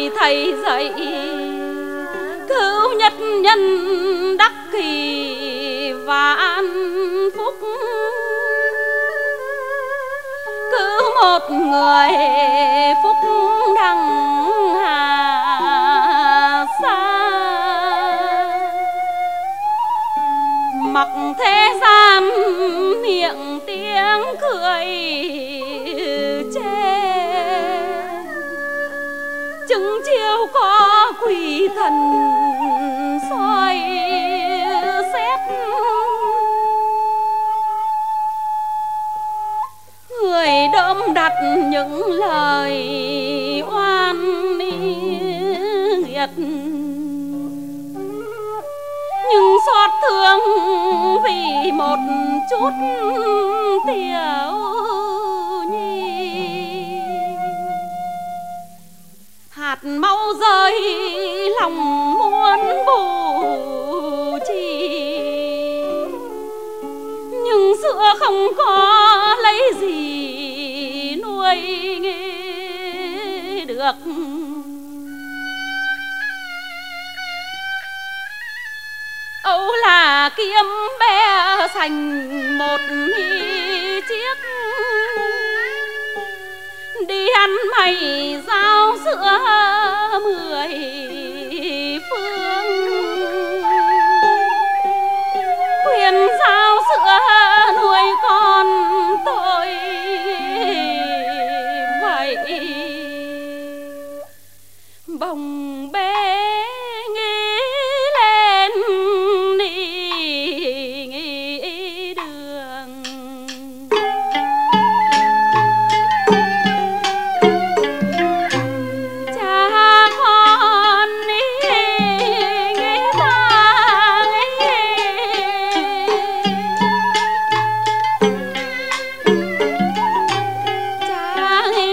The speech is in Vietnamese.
bài thầy dạy cứu nhất nhân đắc kỳ vạn phúc, cứu một người phúc đăng hà xa. Mặc thế gian miệng tiếng cười chê, chứng chiêu có quỷ thần soi xét. Người đơm đặt những lời oan nghiệt, nhưng xót thương vì một chút tiểu nhi. Hạt máu rơi lòng muốn bù trì, nhưng sữa không có lấy gì nuôi được. Âu là kiếm bé sành một chiếc, đi ăn mày giao sữa 10 phương. Khuyên giao sữa nuôi con tôi vậy, bồng bế nghĩ lên nghĩ đường. Cha con nghĩ ta cha nghĩ